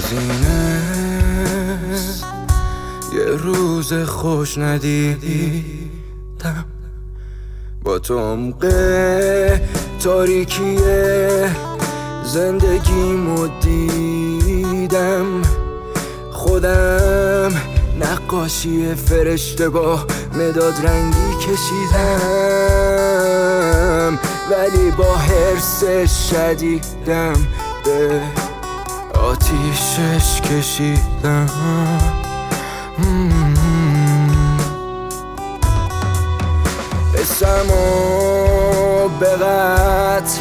سینه یه روز خوش ندیدم، با تو عمق تاریکی زندگیمو دیدم. خودم نقاشی فرشته با مداد رنگی کشیدم، ولی با حرص شدیدم به آتیشش کشیدم. اسمو به قتل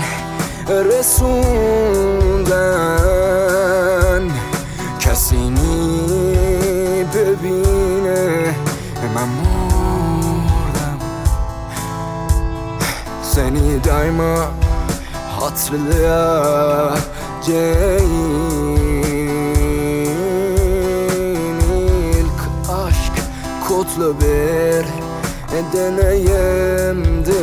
رسوندن، کسی نی ببینه من مردم. Seni daima hatırlayacağım. İlk aşk kodlu bir deneyimdi.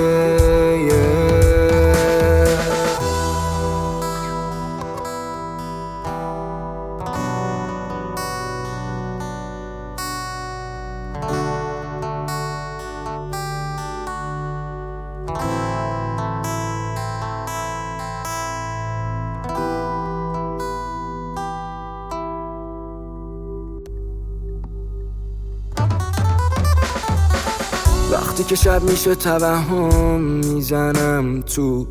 وقتی که شب میشه توهم میزنم تو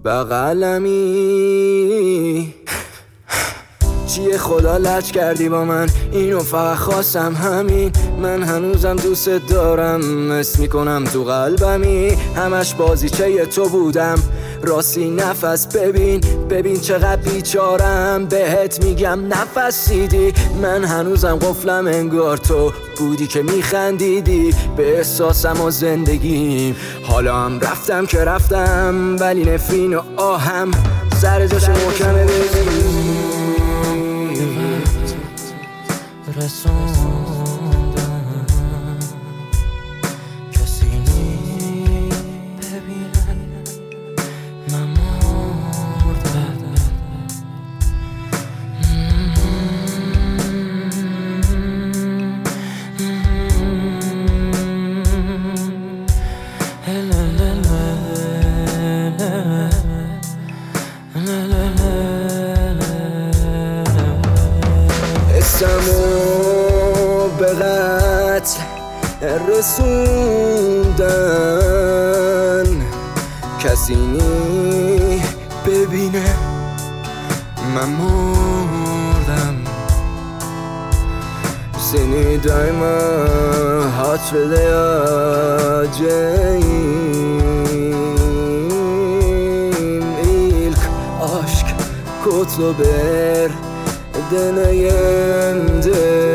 بغلمی. چیه خدا لج کردی با من، اینو فقط خواستم همین. من هنوزم دوست دارم، حس میکنم تو قلبمی. همش بازیچه تو بودم، راستی نفس ببین چقدر بیچارم. بهت میگم نفسیدی، من هنوزم قفلم، انگار تو بودی که میخندیدی به احساسم و زندگیم. حالا هم رفتم که رفتم، ولی نفرین و آهم سر جاش محکمه. رسوندم کسی نی ببینه من مردم. اسمو به قتل رسوندن، کسی نی ببینه من مردم. Seni daima hatırlayacağım. İlk aşk kutlu bir deneyimdi.